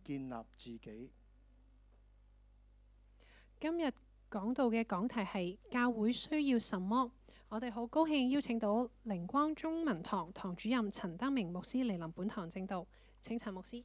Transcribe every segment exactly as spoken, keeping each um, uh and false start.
建立自己。 今日講到嘅講題係教會需要什麼？我哋好高興邀請到靈光中文堂堂主任陳德明牧師嚟臨本堂證道。請陳牧師。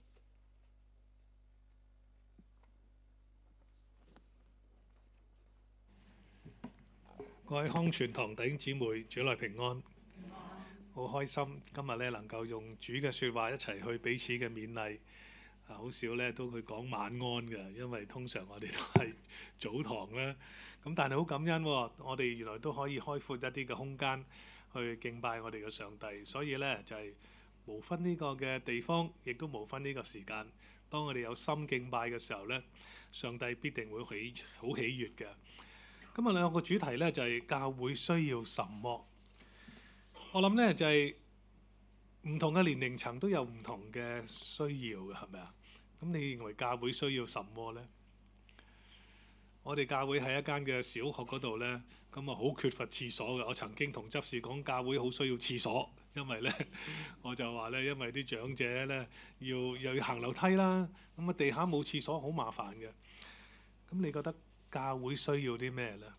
各位康全堂弟兄姊妹，主內平安。好開心今日咧能夠用主嘅説話一齊去彼此嘅勉勵。啊，好少咧都去講晚安嘅，因為通常我哋都係早堂啦。咁但係好感恩喎，我哋原來都可以開闊一啲嘅空間去敬拜我哋嘅上帝。所以咧就係無分呢個嘅地方，亦都無分呢個時間。當我哋有心敬拜嘅時候咧，上帝必定會喜好喜悅嘅。今日兩個主題咧就係教會需要什麼？我諗咧就係唔同嘅年齡層都有唔同嘅需要嘅，係咪啊？咁你認為教會需要什麼呢？我哋教會喺一間嘅小學嗰度咧，咁啊好缺乏廁所嘅。我曾經同執事講，教會好需要廁所，因為咧我就話咧，因為啲長者咧要又要行樓梯啦，咁啊地下冇廁所好麻煩嘅。咁你覺得教會需要啲咩呢？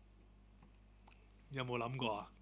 有冇諗過啊？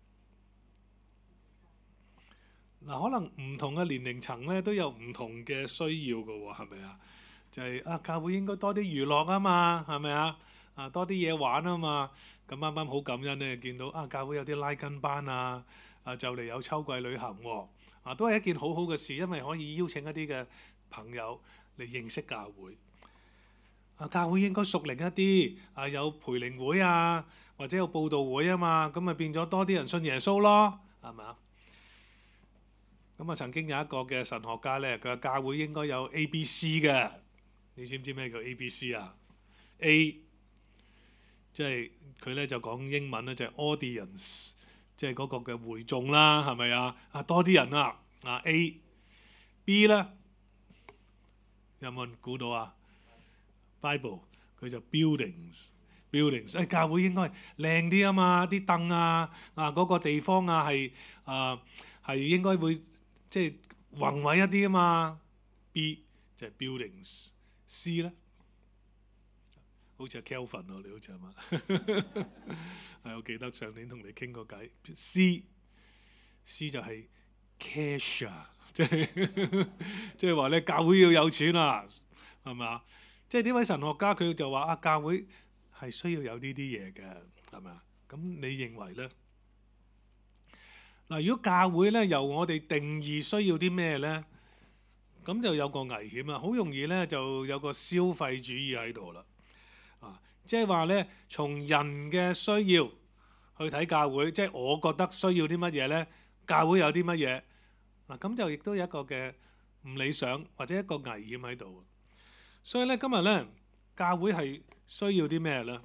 嗱，可能唔同嘅年齡層咧都有唔同嘅需要嘅喎，係咪啊？就係啊，教會應該多啲娛樂啊嘛，係咪啊？啊，多啲嘢玩啊嘛。咁啱啱好感恩咧，見到啊，教會有啲拉筋班啊，啊就嚟有秋季旅行喎，啊都係一件好好嘅事，因為可以邀請一啲嘅朋友嚟認識教會。啊，教會應該屬靈一啲，啊有培靈會啊，或者有佈道會啊嘛，咁咪變咗多啲人信耶穌咯，係咪啊？咁啊，曾經有一個嘅神學家咧，佢話教會應該有 A B C 嘅，你知唔知咩叫 A B C 啊 ？A 即係佢咧就講英文咧就係 audience，即係嗰個嘅會眾啦，係咪啊？啊多啲人啊，啊 A，B 咧有冇人估到啊？Bible 佢就 buildings，buildings， 誒教會應該靚啲啊嘛，啲凳啊，啊嗰個地方啊係啊係應該會即係宏偉一啲啊嘛。B 就係 buildings，C 咧好似係 Kelvin 喎，你好似係嘛？係我記得上年同你傾過偈。C，C 就係 cash 啊，即係即係話咧教會要有錢啊，係咪啊？即係呢位神學家佢就話啊，教會係需要有呢啲嘢嘅，係咪啊？咁你認為呢？嗱，如果教會咧由我哋定義需要啲咩呢？咁就有個危險啦，好容易咧就有個消費主義喺度啦。啊，即係話咧，從人嘅需要去睇教會，即係我覺得需要啲乜嘢呢？教會有啲乜嘢？嗱，咁就亦都有一個嘅唔理想或者一個危險喺度。所以咧，今日咧，教會係需要啲咩咧？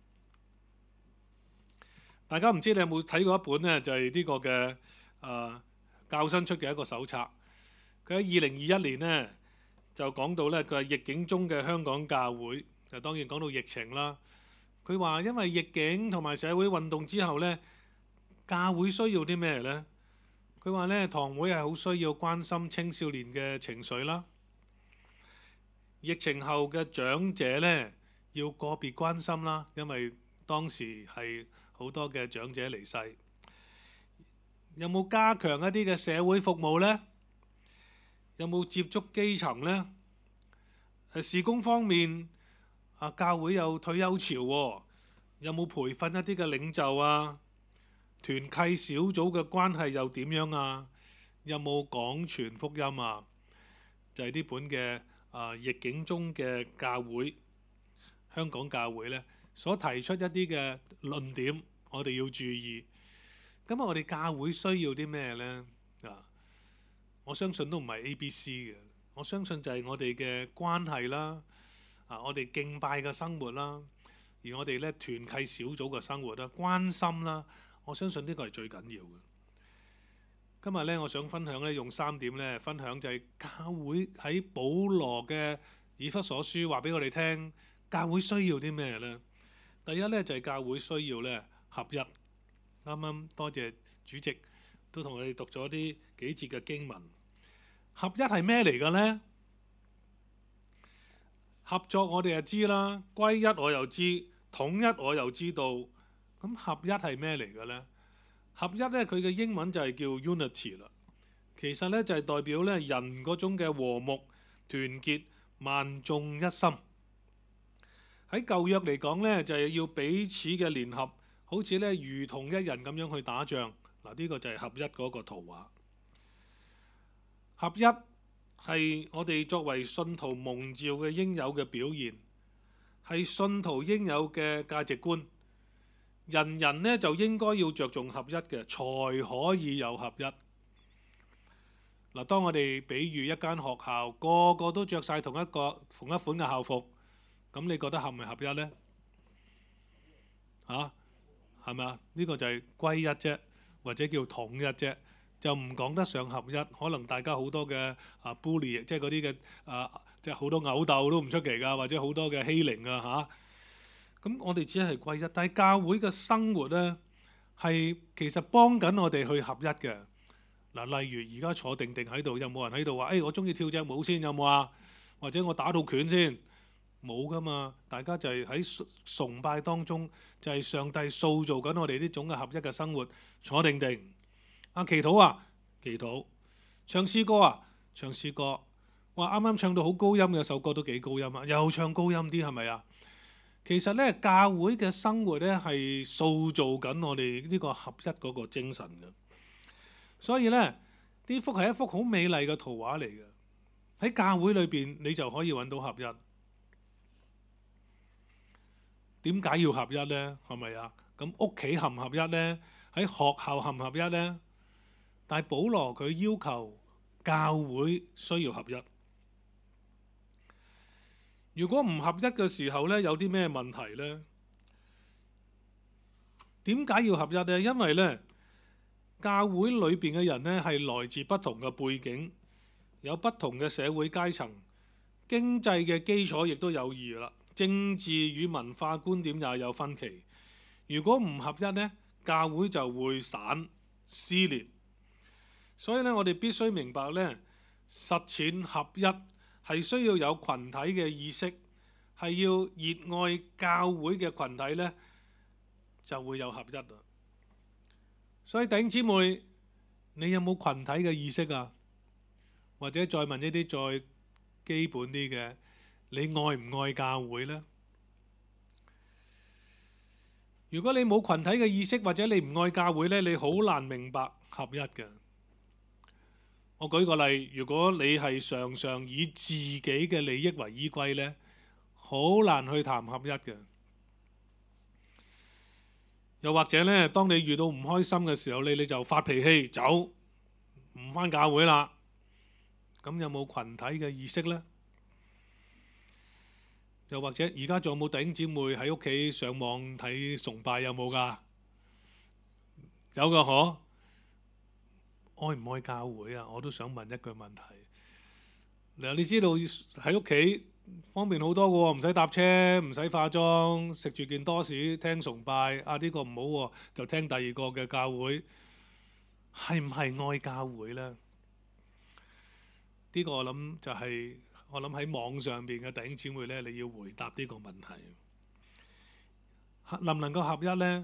大家唔知你有冇睇過一本咧，就係呢個嘅誒教新出嘅一個手冊。佢喺二零二一年咧就講到咧，佢係逆境中嘅香港教會。就當然講到疫情啦。佢話因為逆境同埋社會運動之後咧，教會需要啲咩咧？佢話咧，堂會係好需要關心青少年嘅情緒啦。疫情後嘅長者咧，要個別關心啦，因為當時係好多嘅長者離世。有冇加強一啲嘅社會服務呢？有冇接觸基層呢？誒，事工方面，啊，教會有退休潮喎，有冇培訓一啲嘅領袖啊？團契小組嘅關係又點樣啊？有冇廣傳福音啊？就係呢本嘅。啊！逆境中嘅教會，香港教會咧，所提出一啲嘅論點，我哋要注意。咁啊，我哋教會需要啲咩咧？啊，我相信都唔係 A B C 嘅，我相信就係我哋嘅關係啦，啊，我哋敬拜嘅生活啦，而我哋咧團契小組嘅生活啦，關心啦，我相信呢個係最緊要嘅。今日咧，我想分享咧，用三點咧分享，就係教會喺保羅嘅以弗所書話俾我哋聽，教會需要啲咩咧？第一咧就係教會需要咧合一。啱啱多謝主席都同我哋讀咗啲幾節嘅經文。合一係咩嚟嘅咧？ 合作我哋就知啦，歸一我又知，統一我又知道。咁合一係咩嚟嘅呢？合一呢，佢嘅英文就係叫 unity 啦。其實呢，就係代表呢人嗰種嘅和睦、團結、萬眾一心。喺舊約嚟講呢，就係要彼此嘅聯合，好似呢如同一人咁樣去打仗。嗱，呢個就係合一嗰個圖畫。合一係我哋作為信徒蒙召嘅應有嘅表現，係信徒應有嘅價值觀。人人呢就應該要着重合一嘅，才可以有合一。嗱，當我哋比喻一間學校，個個都着晒同一個同一款嘅校服，咁你覺得合唔合一呢？嚇，係咪啊？呢個就係歸一啫，或者叫統一啫，就唔講得上合一。可能大家好多嘅啊 bully，即係嗰啲嘅啊，即係好多毆鬥都唔出奇㗎，或者好多嘅欺凌啊嚇。咁我哋只係歸一，但係教會嘅生活呢，係其實幫緊我哋去合一嘅。嗱，例如而家坐定定喺度，有冇人喺度話：誒、哎，我中意跳隻舞先，有冇啊？或者我打到拳先，冇㗎嘛。大家就係喺崇拜當中，就係上帝塑造緊我哋呢種嘅合一嘅生活。坐定定，啊，祈禱啊，祈禱，唱詩歌啊，唱詩歌。哇，啱啱唱到好高音嘅首歌都幾高音啊，又唱高音啲係咪啊？其實咧，教會嘅生活咧係塑造緊我哋呢個合一嗰個精神嘅。所以咧，呢幅係一幅好美麗嘅圖畫嚟嘅。喺教會裏邊，你就可以揾到合一。點解要合一呢？係咪啊？咁屋企合唔合一呢？喺學校合唔合一呢？但係保羅佢要求教會需要合一。如果唔合一嘅時候呢，有啲咩問題呢？點解要合一呢？因為呢，教會裏邊嘅人呢係來自不同嘅背景，有不同嘅社會階層，經濟嘅基礎亦都有異啦，政治與文化觀點也有分歧。如果唔合一呢，教會就會散撕裂。所以呢，我哋必須明白呢，實踐合一係需要有群體嘅意識，係要熱愛教會嘅群體呢，就會有合一啦。所以弟兄姊妹，你有冇群體嘅意識啊？或者再問一啲再基本啲嘅，你愛唔愛教會呢？如果你冇群體嘅意識，或者你唔愛教會呢，你好難明白合一嘅。我舉個例，如果你係常常以自己嘅利益為依歸呢，好難去談合一嘅。又或者呢，當你遇到唔開心嘅時候，你你就發脾氣走，唔返教會啦。咁有冇群體嘅意識呢？又或者而家仲有冇弟兄姊妹喺屋企上網睇崇拜？有冇㗎？有㗎嗬。愛唔愛教會啊？我都想問一句問題。嗱，你知道喺屋企方便好多嘅喎，唔使搭車，唔使化妝，食住件多士聽崇拜。啊，呢個唔好喎，就聽第二個嘅教會。係唔係愛教會呢？呢個我諗就係我諗喺網上邊嘅弟兄姊妹呢，你要回答呢個問題。能唔能夠合一呢？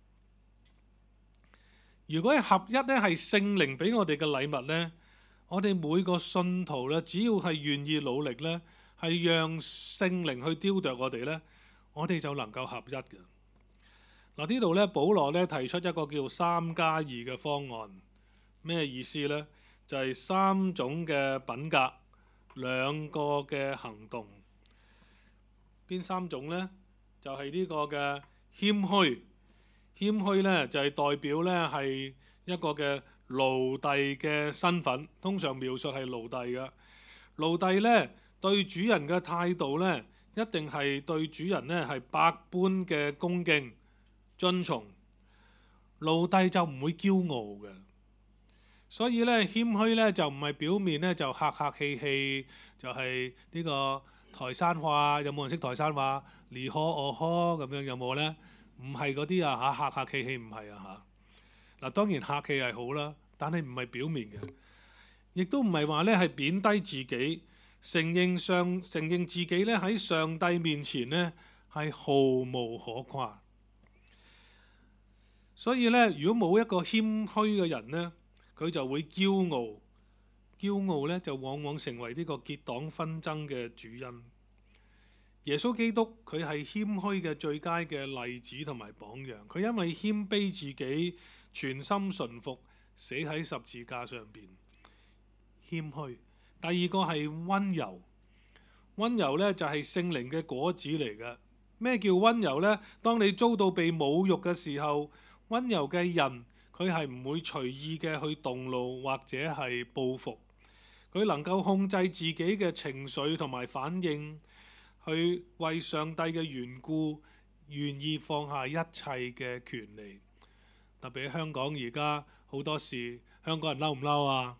如果係合一呢，係聖靈俾我哋嘅禮物呢，我哋每個信徒呢，只要係願意努力呢，係讓聖靈去雕琢我哋呢，我哋就能夠合一嘅。嗱，呢度呢，保羅呢提出一個叫三加二嘅方案，咩意思呢？就係三種嘅品格，兩個嘅行動。邊三種呢？就係呢個嘅謙虛。謙虛呢，就係代表呢係一個嘅奴隸嘅身份，通常描述係奴隸嘅。奴隸呢，對主人嘅態度呢，一定係對主人呢係百般嘅恭敬遵從。奴隸就唔會驕傲嘅，所以呢，謙虛呢就唔係表面呢就客客氣氣，就係呢個台山話。有冇人識台山話？你呵我呵咁樣有冇呢？唔係嗰啲啊嚇，客客氣氣唔係啊嚇。嗱，當然客氣係好啦，但係唔係表面嘅，亦都唔係話咧係貶低自己， 承認上承認自己咧喺上帝面前咧係毫無可誇。所以咧，如果冇一個謙虛嘅人咧，佢就會驕傲。驕傲咧就往往成為呢個結黨紛爭嘅主因。耶穌基督佢係謙虛嘅最佳嘅例子同埋榜樣。佢因為謙卑自己，全心順服，死喺十字架上邊。謙虛。第二個係溫柔。溫柔咧就係聖靈嘅果子嚟嘅。咩叫溫柔呢？當你遭到被侮辱嘅時候，溫柔嘅人佢係唔會隨意嘅去動怒或者係報復。佢能夠控制自己嘅情緒同埋反應，去為上帝嘅緣故願意放下一切嘅權利。特別喺香港而家好多事，香港人嬲唔嬲啊？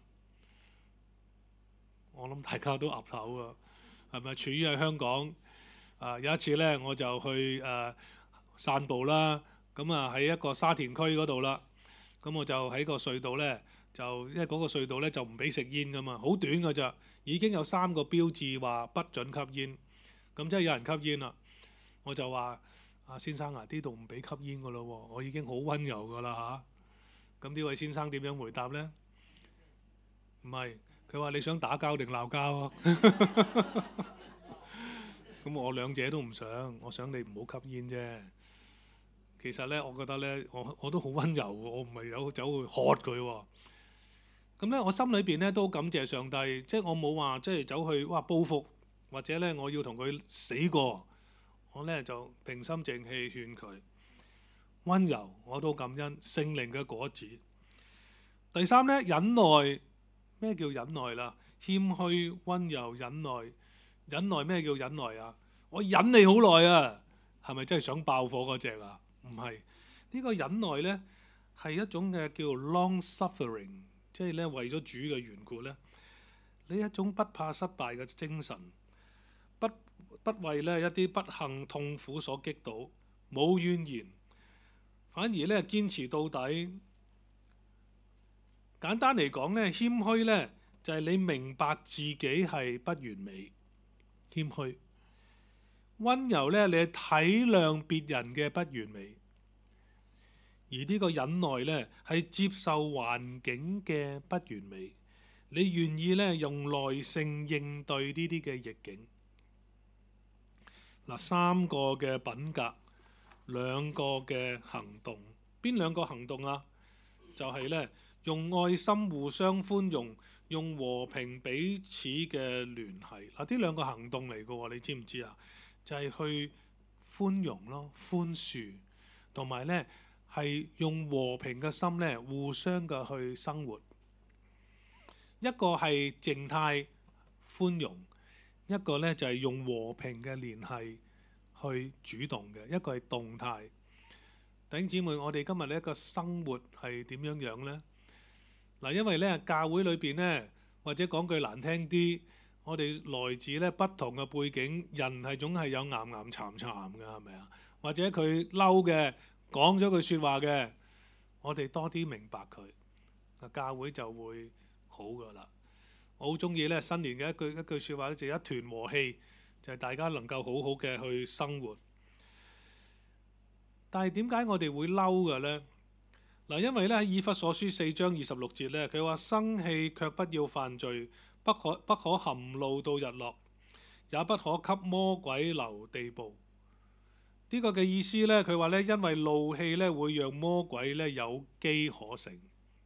我諗大家都岌頭啊，係咪？處於喺香港啊，有一次呢，我就去誒、啊、散步啦，咁啊喺一個沙田區嗰度啦，咁我就喺個隧道呢，就因為嗰個隧道呢，就唔俾食煙噶嘛，好短㗎咋，已經有三個標誌話不准吸煙，咁即係有人吸煙啦。我就話：啊先生啊，呢度唔俾吸煙㗎咯喎，我已經好溫柔㗎啦嚇。咁呢位先生點樣回答呢？唔係。佢話：你想打交定鬧交啊？咁我兩者都唔想，我想你唔好吸煙啫。其實呢，我覺得呢，我我都好溫柔喎，我唔係有走去喝佢喎。咁呢，我心裏邊呢都感謝上帝，即係我冇話即係走去哇報復，或者呢我要同佢死過。我呢就平心靜氣勸佢溫柔，我都感恩聖靈嘅果子。第三呢，忍耐。咩叫忍耐啦？謙虛、溫柔、忍耐。忍耐咩叫忍耐啊？我忍你好耐啊，係咪真係想爆火嗰隻啊？唔係，呢個忍耐呢係一種嘅叫 long suffering，即係咧為咗主嘅緣故呢，呢一種不怕失敗嘅精神，不不為呢一啲不幸痛苦所擊倒，冇怨言，反而呢堅持到底。簡單嚟講呢，謙虛呢就係你明白自己係不完美，謙虛。溫柔呢，你係體諒別人嘅不完美，而呢個忍耐呢係接受環境嘅不完美，你願意呢用耐性應對呢啲嘅逆境。嗱，三個嘅品格，兩個嘅行動，邊兩個行動啊？就係呢。用愛心互相寬容，用和平彼此嘅聯繫。嗱，呢兩個行動嚟嘅喎，你知唔知啊？就係、是、去寬容咯、寬恕，同埋呢係用和平嘅心呢互相嘅去生活。一個係靜態寬容，一個呢就係、是、用和平嘅聯繫去主動嘅，一個係動態。弟兄姊妹，我哋今日呢一個生活係點樣樣呢？嗱，因為咧教會裏邊咧，或者講句難聽啲，我哋來自咧不同嘅背景，人係總係有岩岩巉巉嘅，係咪啊？或者佢嬲嘅，講咗句説話嘅，我哋多啲明白佢，教會就會好噶啦。我好中意咧新年嘅一句一句説話咧，就係一團和氣，就係大家能夠好好嘅去生活。但係點解我哋會嬲嘅咧？嗱，因為咧喺以弗所書四章二十六節咧，佢話生氣卻不要犯罪，不可不可含怒到日落，也不可給魔鬼留地步。呢、這個嘅意思咧，佢話咧，因為怒氣咧會讓魔鬼咧有機可乘。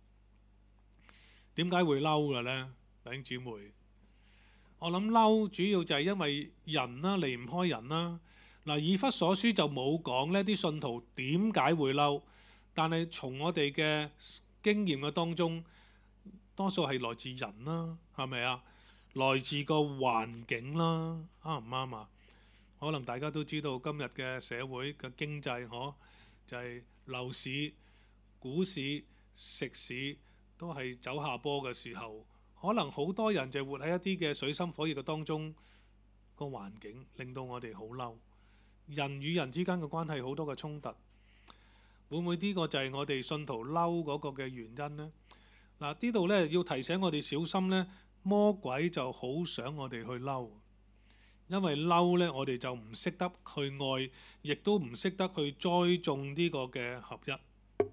點解會嬲嘅咧，弟兄姊妹？我諗嬲主要就係因為人啦，離唔開人啦。嗱，以弗所書就冇講呢啲信徒點解會嬲。但係從我哋嘅經驗嘅當中，多數係來自人啦，係咪啊？來自個環境啦，啱唔啱啊？可能大家都知道今日嘅社會嘅經濟，嗬，就係樓市、股市、食市都係走下坡嘅時候，可能好多人就活喺一啲嘅水深火熱嘅當中，個環境令到我哋好嬲，人與人之間嘅關係好多嘅衝突。會唔會呢個就係我哋信徒嬲嗰個嘅原因呢？嗱，呢度咧要提醒我哋小心呢， 魔鬼就好想我哋去嬲，因為嬲呢，我哋就唔識得去愛，亦都唔識得去栽種呢個嘅合一。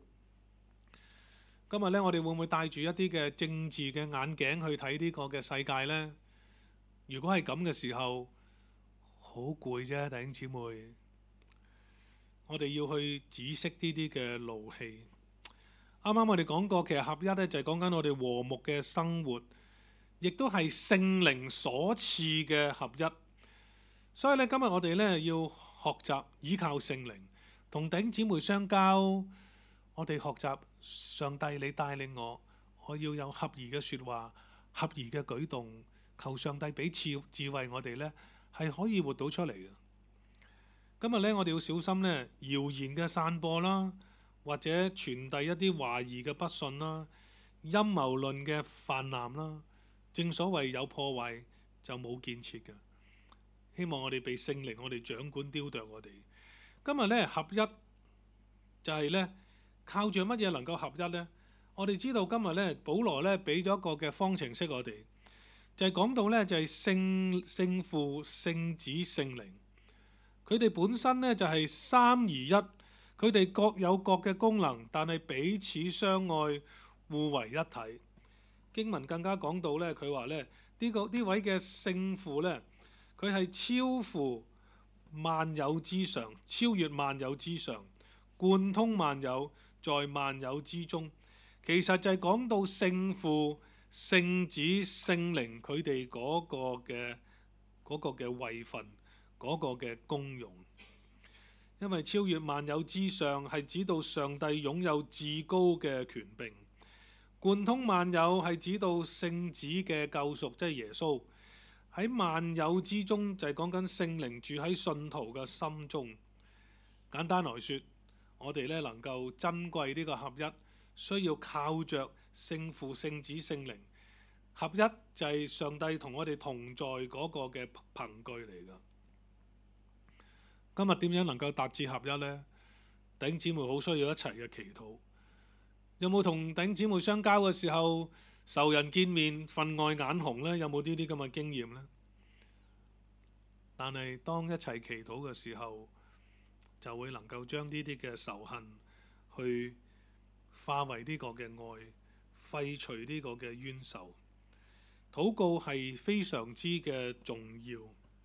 今日呢，我哋會唔會帶住一啲嘅政治嘅眼鏡去睇呢個嘅世界呢？如果係咁嘅時候，好攰啫，弟兄姊妹。我哋要去止息呢啲嘅怒氣。啱啱我哋講過，其實合一呢就係講緊我哋和睦嘅生活，亦都係聖靈所賜嘅合一。所以咧，今日我哋咧要學習倚靠聖靈，同弟兄姊妹相交。我哋學習上帝，你帶領我，我要有合宜嘅説話、合宜嘅舉動，求上帝俾賜智慧我哋咧，係可以活到出嚟嘅。今日咧，我哋要小心咧謠言嘅散播啦，或者傳遞一啲懷疑嘅不信啦、陰謀論嘅泛濫啦。正所謂有破壞就冇建設嘅。希望我哋被聖靈我哋掌管雕琢我哋。今日咧合一就係咧靠住乜嘢能夠合一呢？我哋知道今日咧保羅咧俾咗一個嘅方程式我哋，就係講到咧就係聖聖父、聖子、聖靈，佢哋本身咧就係三而一，佢哋各有各嘅功能，但係彼此相愛，互為一體。經文更加講到咧，佢話咧呢個呢位嘅聖父咧，佢係超乎萬有之上，超越萬有之上，貫通萬有，在萬有之中。其實就係講到聖父、聖子、聖靈佢哋嗰個嘅嗰個嘅位份，嗰個嘅功用。因為超越萬有之上係指到上帝擁有至高嘅權柄，貫通萬有係指到聖子嘅救贖，即係耶穌喺萬有之中，就係講緊聖靈住喺信徒嘅心中。簡單來說，我哋咧能夠珍貴呢個合一，需要靠着聖父、聖子、聖靈。合一就係上帝同我哋同在嗰個嘅憑據嚟㗎。今日點樣能夠達至合一呢？弟兄姊妹好需要一齊嘅祈禱。有冇同弟兄姊妹相交嘅時候，仇人見面分外眼紅呢？有冇呢啲咁嘅經驗呢？但係當一齊祈禱嘅時候，就會能夠將呢啲嘅仇恨去化為呢個嘅愛，廢除呢個嘅冤仇。禱告係非常之嘅重要。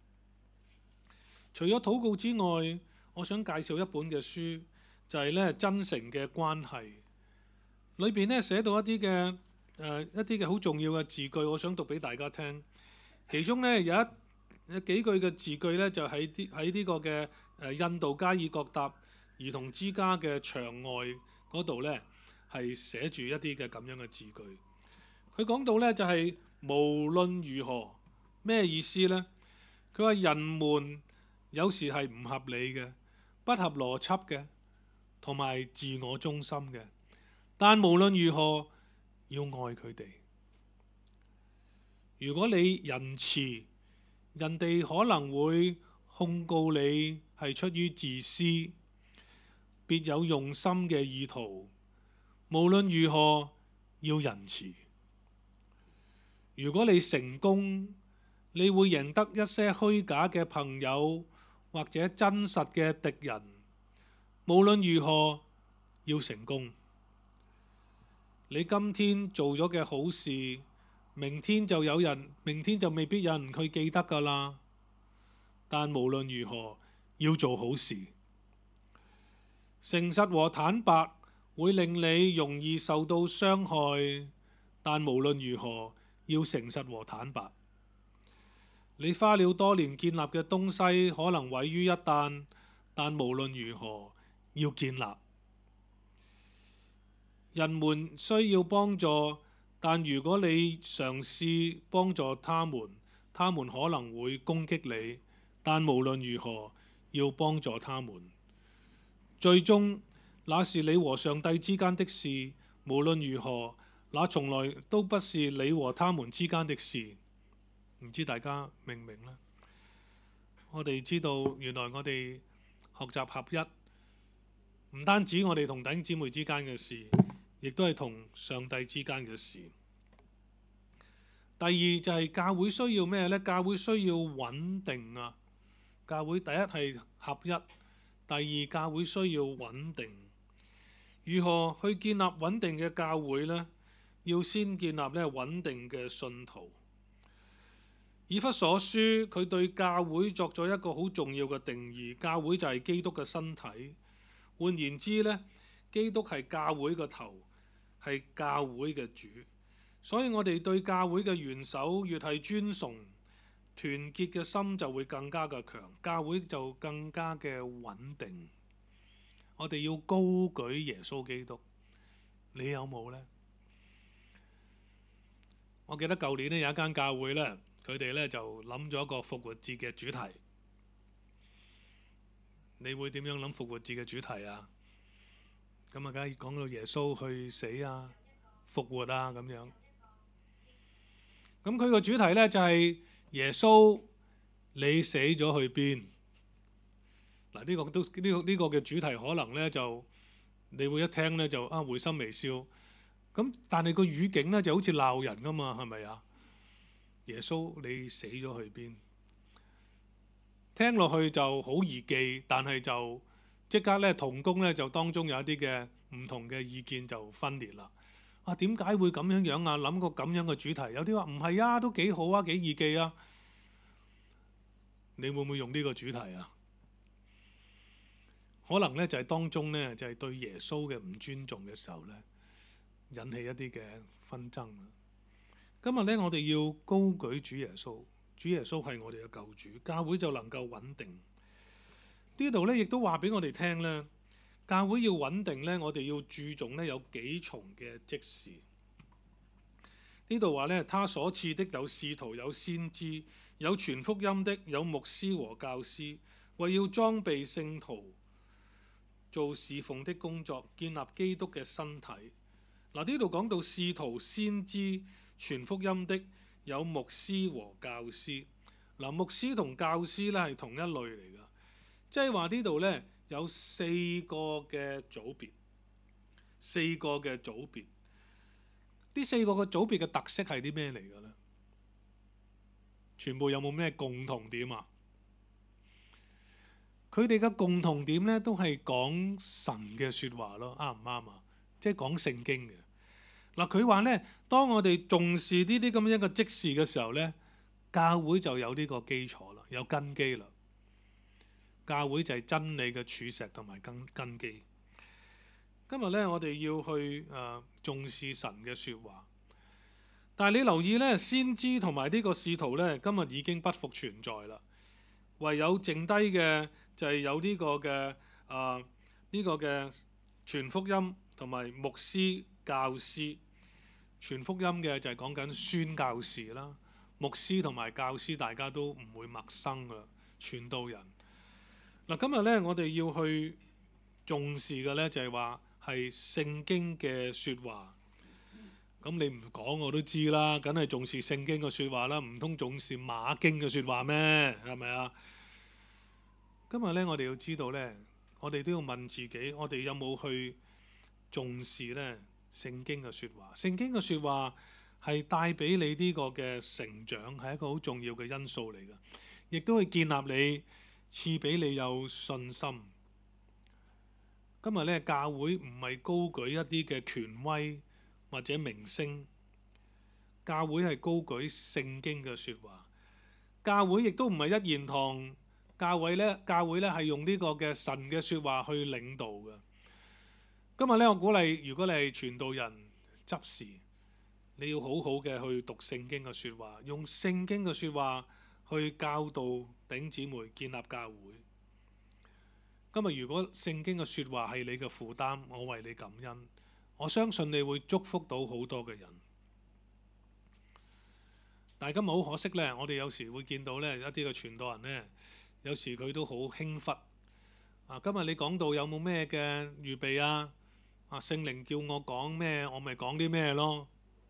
除咗禱告之外，我想介紹一本嘅書，就係咧真誠嘅關係。裏邊咧寫到一啲嘅誒一啲嘅好重要嘅字句，我想讀俾大家聽。其中咧有一有幾句嘅字句咧，就喺啲喺呢個嘅誒印度加爾各答兒童之家嘅牆外嗰度咧，係寫住一啲嘅咁樣嘅字句。佢講到咧就係、是、無論如何，咩意思呢？佢話人們有時係唔合理嘅、不合邏輯嘅，同埋自我中心嘅。但無論如何，要愛佢哋。如果你仁慈，人哋可能會控告你係出於自私、別有用心嘅意圖。無論如何，要仁慈。如果你成功，你會贏得一些虛假嘅朋友，或者真實嘅敵人。無論如何，要成功。你今天做咗嘅好事，明天就有人，明天就未必有人去記得㗎啦。但無論如何，要做好事。誠實和坦白會令你容易受到傷害，但無論如何，要誠實和坦白。你花了多年建立嘅東西可能毀於一旦，但無論如何，要建立。人們需要幫助，但如果你嘗試幫助他們，他們可能會攻擊你。但無論如何，要幫助他們。最終，那是你和上帝之間的事。無論如何，那從來都不是你和他們之間的事。唔知大家明唔明呢？我哋知道，原來我哋學習合一，唔單止我哋同弟兄姊妹之間嘅事，亦都係同上帝之間嘅事。 第二就係教會需要咩呢？教會需要穩定啊！教會第一係合一，第二教會需要穩定。如何去建立穩定嘅教會呢？要先建立呢穩定嘅信徒。以弗所書佢對教會作咗一個好重要嘅定義，教會就係基督嘅身體。換言之呢，基督係教會嘅頭，係教會嘅主。所以我哋對教會嘅元首越係尊崇，團結嘅心就會更加嘅強，教會就更加嘅穩定。我哋要高舉耶穌基督，你有冇呢？我記得舊年呢有一間教會呢，佢哋呢就諗咗一個復活節嘅主題。你會點樣諗復活節嘅主題啊？咁啊，梗係講到耶穌去死啊、復活啊咁樣。咁佢個主題呢，就係耶穌，你死咗去邊？嗱，呢個都呢個呢個嘅主題可能呢，就你會一聽呢，就啊會心微笑。咁但係個語境呢，就好似鬧人㗎嘛，係咪啊？耶穌，你死咗去邊？聽落去就好易記，但係就即刻呢，同工呢，就當中有一啲嘅唔同嘅意見就分裂啦。啊，點解會咁樣樣啊？諗個咁樣嘅主題，有啲話唔係啊，都幾好啊，幾易記啊。你會唔會用呢個主題啊？可能呢，就係當中呢，就係對耶穌嘅唔尊重嘅時候呢，引起一啲嘅紛爭。今日呢，我哋要高舉主耶穌，主耶穌係我哋嘅救主，教會就能夠穩定。呢度呢，亦都話俾我哋聽呢。教會要穩定呢，我哋要注重呢有幾重嘅職事。呢度話呢，他所賜的有使徒，有先知，有傳福音的，有牧師和教師，為要裝備聖徒，做侍奉的工作，建立基督嘅身體。嗱，呢度講到使徒、先知、傳福音的，有牧師和教師。嗱，牧師同教師呢係同一類嚟㗎，即係話呢度呢。有四個嘅組別，四個嘅組別。呢四個嘅組別嘅特色係啲咩嚟嘅呢？全部有冇咩共同點啊？佢哋嘅共同點呢，都係講神嘅説話咯，啱唔啱啊？即係講聖經嘅。嗱，佢話呢，當我哋重視呢啲咁樣嘅職事嘅時候呢，教會就有呢個基礎啦，有根基啦。教會就係真理嘅柱石同埋根根基。今日呢，我哋要去誒、呃、重視神嘅説話。但係你留意呢，先知同埋呢個使徒呢，今日已經不復存在啦。唯有剩低嘅就係有呢個嘅誒呢個嘅傳福音同埋牧師教師。傳福音嘅就係講緊宣教士啦，牧師同埋教師大家都唔會陌生噶啦，傳道人。嗱，今日咧，我哋要去重視嘅咧，就係話係聖經嘅説話。咁你唔講我都知啦，梗係重視聖經嘅説話啦，唔通重視馬經嘅説話咩？係咪啊？今日咧，我哋要知道咧，我哋都要問自己，我哋有冇去重視咧聖經嘅説話？聖經嘅説話係帶俾你呢個嘅成長，係一個好重要嘅因素嚟嘅，亦都會建立你。賜俾你有信心。今日咧，教會唔係高舉一啲嘅權威或者明星，教會係高舉聖經嘅説話。教會亦都唔係一言堂，教會咧，教會咧係用呢個嘅神嘅説話去領導嘅。今日咧，我鼓勵，如果你係傳道人執事，你要好好嘅去讀聖經嘅説話，用聖經嘅説話去教導弟兄姊妹，建立教會。今日如果聖經嘅説話係你嘅負擔，我為你感恩。我相信你會祝福到好多嘅人。但係今日好可惜呢，我哋有時會見到呢一啲嘅傳道人呢，有時佢都好輕忽。啊，今日你講到有冇咩嘅預備啊？啊，聖靈叫我講咩，我咪講啲咩咯。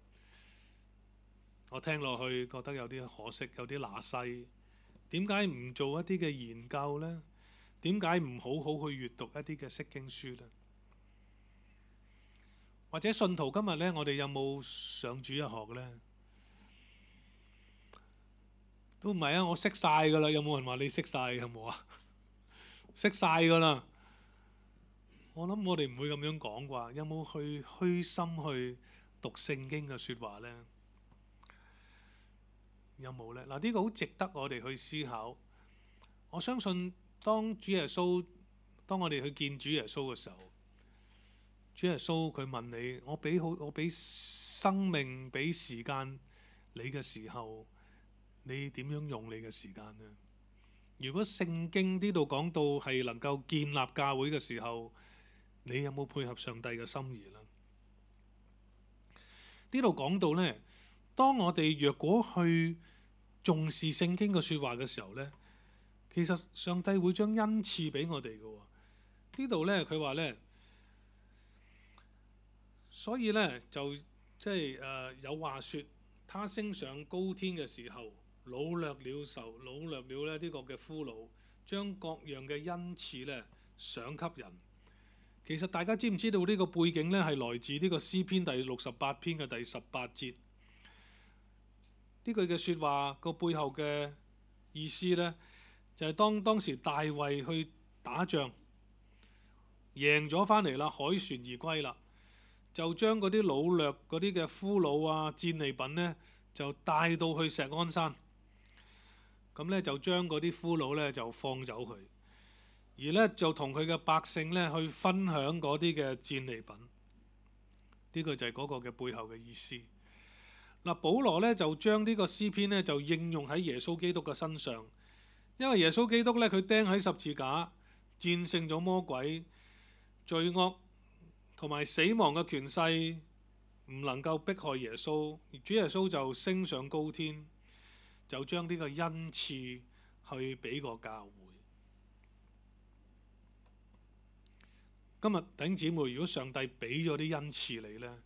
我聽落去覺得有啲可惜，有啲乸西。點解唔做一啲嘅研究呢？點解唔好好去閱讀一啲嘅釋經書呢？或者信徒今日呢，我哋有冇上主日學呢？ 都唔係啊！我識晒㗎啦，有冇人話你識晒？有冇啊？識晒㗎啦！我諗我哋唔會咁樣講啩。有冇去虛心去讀聖經嘅説話呢？有冇呢？嗱，呢個好值得我哋去思考。我相信當主耶穌，當我哋去見主耶穌嘅時候，主耶穌佢問你：我俾好，我俾生命，俾時間你嘅時候，你點樣用你嘅時間呢？如果聖經呢度講到係能夠建立教會嘅時候，你有冇配合上帝嘅心意呢？呢度講到呢，當我哋若果去重視聖經嘅説話嘅時候呢，其實上帝會將恩賜俾我哋嘅喎。呢度呢，佢話呢，所以呢，就即係誒有話説，他升上高天嘅時候，擄掠了仇，擄掠了咧呢個嘅俘虜，將各樣嘅恩賜呢賞給人。其實大家知唔知道呢個背景呢係來自呢個詩篇第六十八篇嘅第十八節？呢句嘅説話個背後嘅意思呢，就係當當時大衛去打仗，贏咗翻嚟啦，凱旋而歸啦，就將嗰啲擄掠嗰啲嘅俘虜啊、戰利品呢，就帶到去錫安山。咁呢，就將嗰啲俘虜呢，就放走佢，而呢，就同佢嘅百姓呢，去分享嗰啲嘅戰利品。呢個就係嗰個嘅背後嘅意思。嗱，保羅呢，就將呢個詩篇呢，就應用喺耶穌基督嘅身上，因為耶穌基督呢，佢釘喺十字架，戰勝咗魔鬼、罪惡同埋死亡嘅權勢，唔能夠迫害耶穌。主耶穌就升上高天，就將呢個恩賜去俾個教會。今日弟兄姊妹，如果上帝俾咗啲恩賜你呢，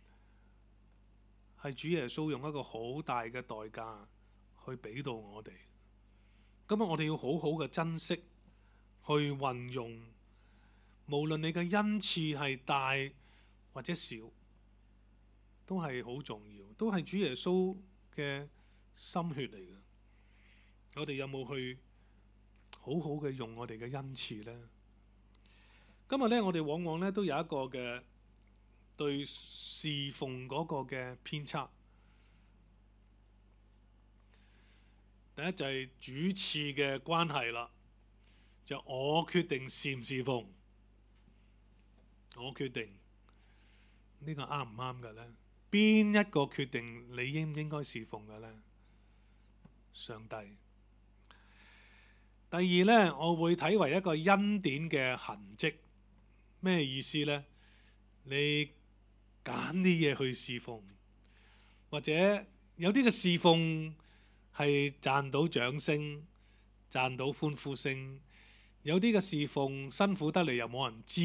係主耶穌用一個好大嘅代價去俾到我哋。今日我哋要好好嘅珍惜，去運用。無論你嘅恩賜係大或者少，都係好重要，都係主耶穌嘅心血嚟嘅。我哋有冇去好好嘅用我哋嘅恩賜呢？今日呢，我哋往往呢都有一個嘅對侍奉嗰個嘅偏差。第一就係主次嘅關係啦，就我決定侍唔侍奉，我決定呢個啱唔啱嘅呢？邊一個決定你應唔應該侍奉嘅呢？上帝。第二呢，我會睇為一個恩典嘅痕跡。咩意思呢？你揀啲嘢去侍奉，或者有啲嘅侍奉係賺到掌聲、賺到歡呼聲，有啲嘅侍奉辛苦得嚟又冇人知，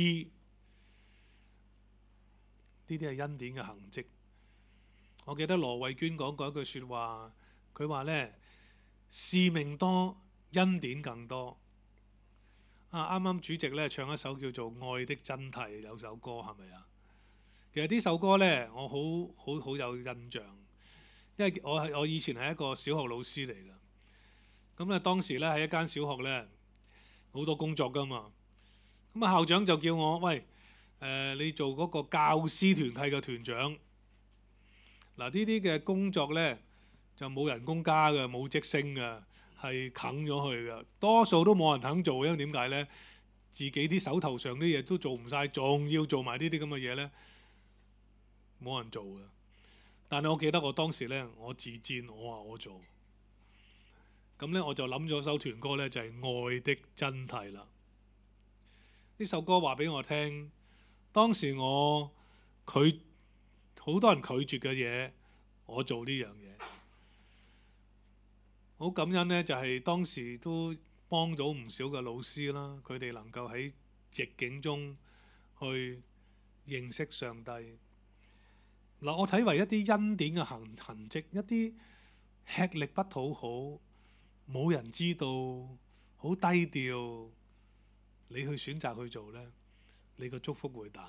呢啲係恩典嘅痕跡。我記得羅慧娟講過一句説話，佢話呢：使命多，恩典更多。啊，啱啱主席咧唱一首叫做《愛的真諦》，有首歌係咪啊？其實呢首歌呢，我好好好有印象，因為我係我以前係一個小學老師嚟㗎。咁咧當時咧喺一間小學呢，好多工作㗎嘛。咁啊校長就叫我喂，誒、呃、你做嗰個教師團契嘅團長。嗱，呢啲嘅工作呢，就冇人工加嘅，冇職升嘅。係啃咗佢嘅，多數都冇人肯做，因為點解呢？自己啲手頭上啲嘢都做唔晒，仲要做埋呢啲咁嘅嘢呢，冇人做嘅。但係我記得我當時呢，我自薦，我話我做。咁呢，我就諗咗首團歌呢，就係《愛的真諦》啦。呢首歌話俾我聽，當時我拒好多人拒絕嘅嘢，我做呢樣嘢。好感恩呢，就係當時都幫到唔少嘅老師啦，佢哋能夠喺逆境中去認識上帝。嗱，我睇為一啲恩典嘅痕痕跡，一啲吃力不討好，冇人知道，好低調，你去選擇去做呢，你個祝福會大。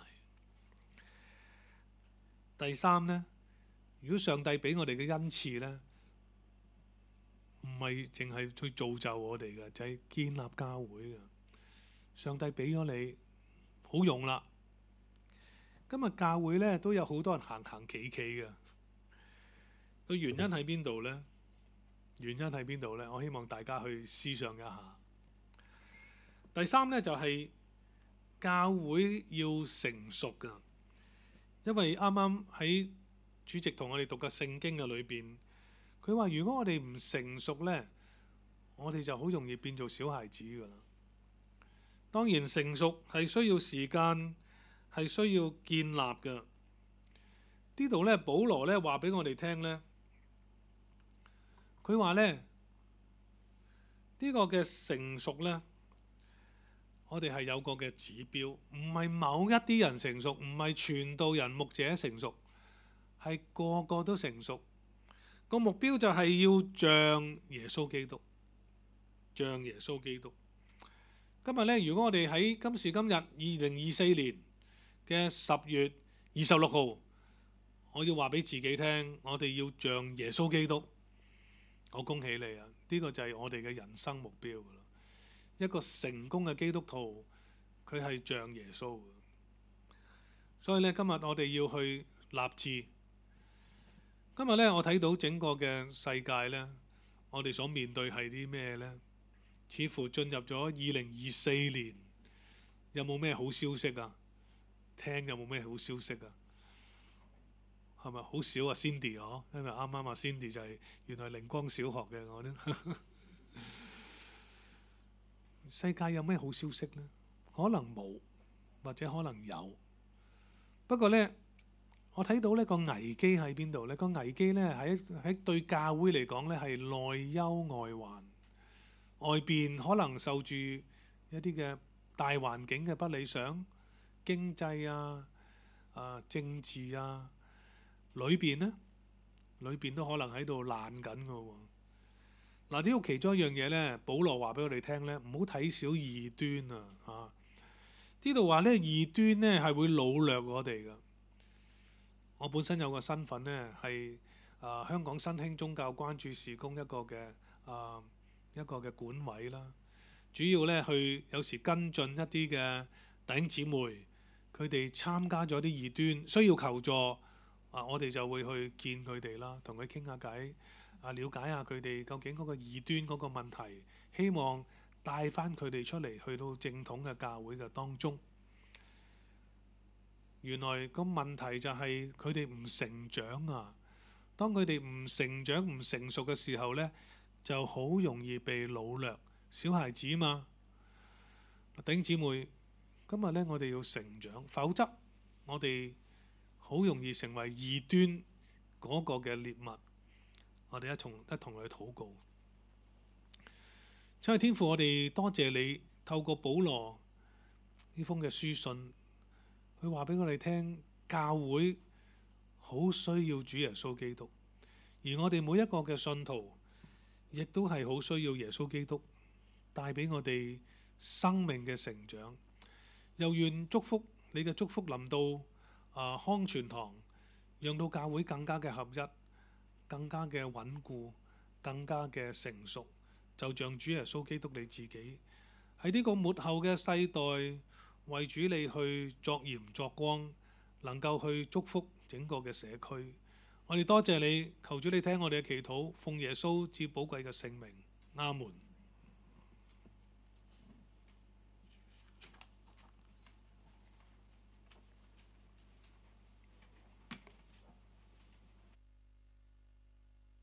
第三呢，如果上帝俾我哋嘅恩賜呢， 唔係淨係去造就我哋嘅，就係建立教會嘅。上帝俾咗你好用啦。今日教會咧都有好多人行行企企嘅，個原因喺邊度呢？原因喺邊度呢？我希望大家去思想一下。第三呢，就係教會要成熟㗎，因為啱啱喺主席同我哋讀嘅聖經嘅裏邊，佢話如果我哋唔成熟呢，我哋就好容易變做小孩子㗎啦。當然成熟係需要時間，係需要建立嘅。呢度咧，保羅咧話俾我哋聽咧，佢話咧呢個嘅成熟咧，我哋係有個嘅指標，唔係某一啲人成熟，唔係傳道人牧者成熟，係個個都成熟。個目標就係要像耶穌基督，像耶穌基督。今日咧，如果我哋喺今時今日二零二四年嘅十月二十六號，我要話俾自己聽，我哋要像耶穌基督。我恭喜你啊！呢個就係我哋嘅人生目標㗎啦。一個成功嘅基督徒，佢係像耶穌嘅。所以咧，今日我哋要去立志。今日咧，我睇到整個嘅世界咧，我哋所面對係啲咩呢？似乎進入咗二零二四年，有冇咩好消息啊？聽有冇咩好消息啊？係咪好少啊 Cindy 嗬？因為啱啱啊 Cindy 就係原來靈光小學嘅我都。世界有咩好消息呢？可能冇，或者可能有。不過呢，我睇到呢個危機喺邊度呢？個危機呢，喺喺對教會嚟講呢，係內憂外患。外邊可能受住一啲嘅大環境嘅不理想，經濟啊、啊政治啊，裏邊呢，裏邊都可能喺度爛緊嘅喎。嗱，呢個其中一樣嘢呢，保羅話俾我哋聽呢，唔好睇小異端啊！嚇，呢度話呢，異端呢係會擄掠我哋嘅。我本身有個身份呢，係啊香港新興宗教關注事工一個嘅啊。一個嘅管委啦，主要咧去有時跟進一啲嘅弟兄姊妹，佢哋參加咗啲異端，需要求助啊，我哋就會去見佢哋啦，同佢傾下偈啊，了解下佢哋究竟嗰個異端嗰個問題，希望帶翻佢哋出嚟，去到正統嘅教會嘅當中。原來個問題就係佢哋唔成長啊，當佢哋唔成長、唔成熟嘅時候咧，就好容易被擄掠，小孩子嘛。弟兄姊妹，今日咧我哋要成長，否則我哋好容易成為異端嗰個嘅獵物。我哋一同一同去禱告。親愛天父，我哋多謝你透過保羅呢封嘅書信，佢話俾我哋聽，教會好需要主耶穌基督，而我哋每一個嘅信徒，亦都係好需要耶穌基督帶俾我哋生命嘅成長。又願祝福你嘅祝福臨到啊康全堂，讓到教會更加嘅合一，更加嘅穩固，更加嘅成熟，就像主耶穌基督你自己喺呢個末後嘅世代，為主你去作鹽作光，能夠去祝福整個嘅社區。我哋多謝你，求主你聽我哋嘅祈禱，奉耶穌至寶貴嘅聖名，阿門。